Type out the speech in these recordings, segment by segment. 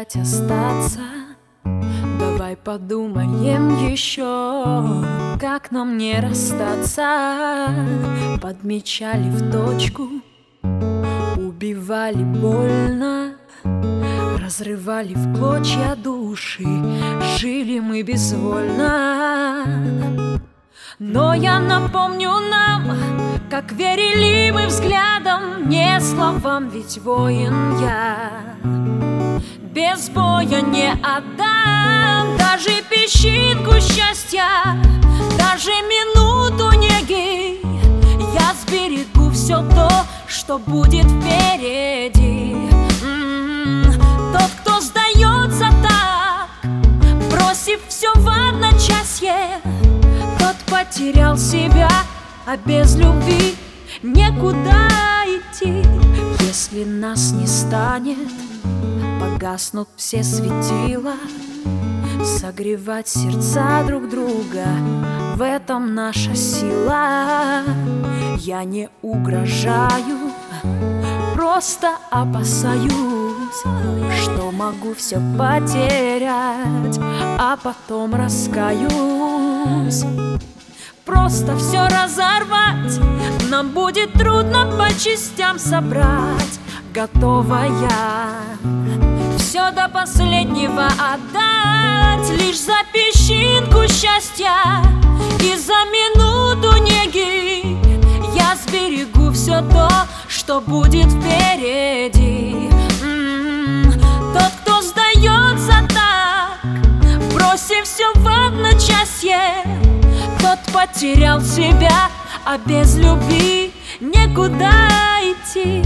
мечтать остаться. Давай подумаем еще, как нам не расстаться. Подмечали в точку, убивали больно, разрывали в клочья души, жили мы безвольно. Но я напомню нам, как верили мы взглядом, не словам, ведь воин я. Без боя не отдам даже песчинку счастья, даже минуту неги. Я сберегу все то, что будет впереди. Тот, кто сдается так, бросив все в одночасье, тот потерял себя, а без любви некуда идти. Если нас не станет, погаснут все светила. Согревать сердца друг друга, в этом наша сила. Я не угрожаю, просто опасаюсь, что могу все потерять, а потом раскаюсь. Просто все разорвать нам будет трудно, по частям собрать. Готова я все до последнего отдать, лишь за песчинку счастья и за минуту неги. Я сберегу все то, что будет впереди. Тот, кто сдается так, бросив все в одночасье, тот потерял себя, а без любви некуда идти.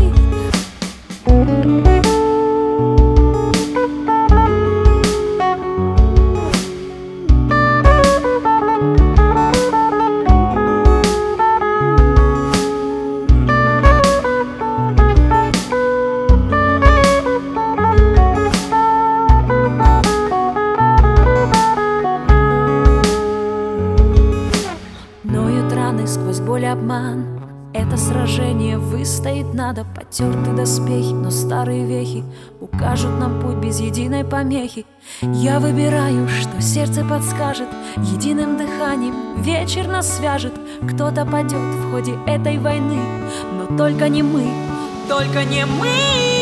Сквозь боль и обман это сражение выстоять надо. Потертый доспехи, но старые вехи укажут нам путь без единой помехи. Я выбираю, что сердце подскажет, единым дыханием вечер нас свяжет. Кто-то падет в ходе этой войны, но только не мы, только не мы.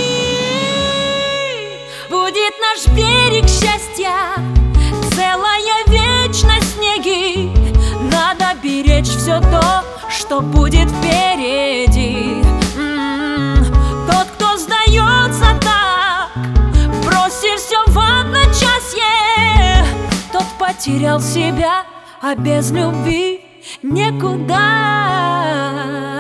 Будет наш берег счастья, целая вечность снеги. Надо беречь все то, что будет впереди. Тот, кто сдается так, бросив все в одночасье, тот потерял себя, а без любви некуда.